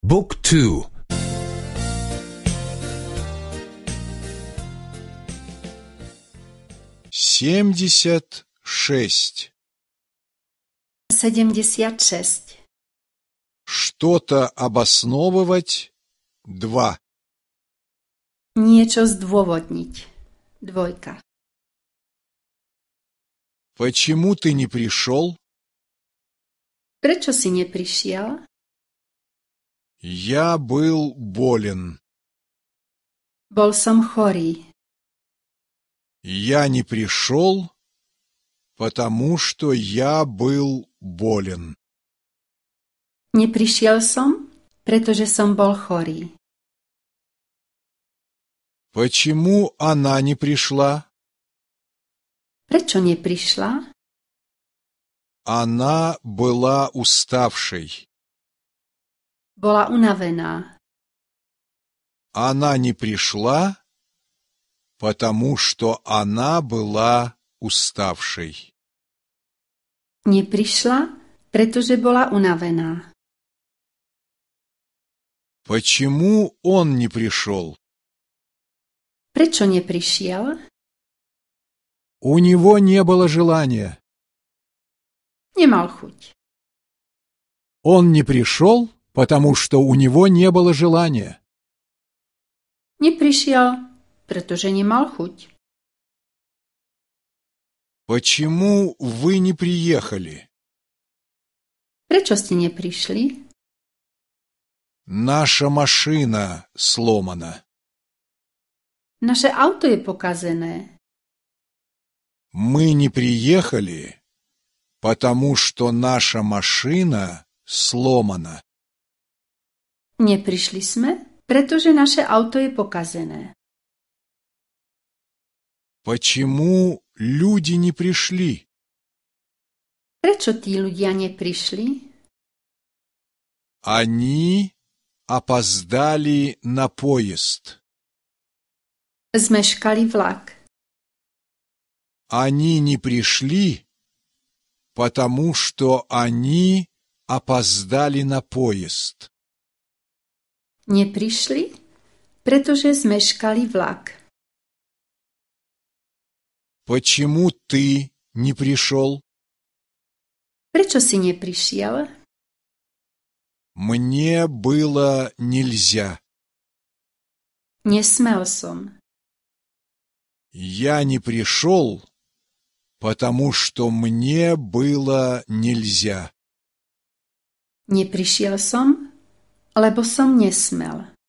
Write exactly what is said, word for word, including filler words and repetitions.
บุ๊กทู семьдесят шесть. sedemdesiat šesť. Что-то обосновывать. Два. Niečo zdôvodniť. Dvojka. Почему ты не пришел? Prečo si neprišiel? Я был болен. Bol som chorý. Я не пришел, потому что я был болен. Neprišiel som, pretože som bol chorý. Почему она не пришла? Prečo neprišla? Она была уставшей. Bola unavená. Она не пришла, потому что она была уставшей. Neprišla, pretože bola unavená. Почему он не пришел? Prečo neprišiel? У него не было желания. Nemal chuť. Он не пришел, потому что у него не было желания. Neprišiel, pretože nemal chuť. Почему вы не приехали? Prečo ste neprišli? Наша машина сломана. Naše auto je pokazené. Мы не приехали, потому что наша машина сломана. Neprišli sme, pretože naše auto je pokazené. Почему люди не пришли? Prečo tí ľudia neprišli? Они опоздали на поезд. Zmeškali vlak. Они не пришли, потому что они опоздали на поезд. Neprišli, pretože zmeškali vlak. Почему ты не пришел? Prečo si neprišiel? Мне было нельзя. Nesmel som. Я не пришел, потому что мне было нельзя. Neprišiel som, lebo som nesmel.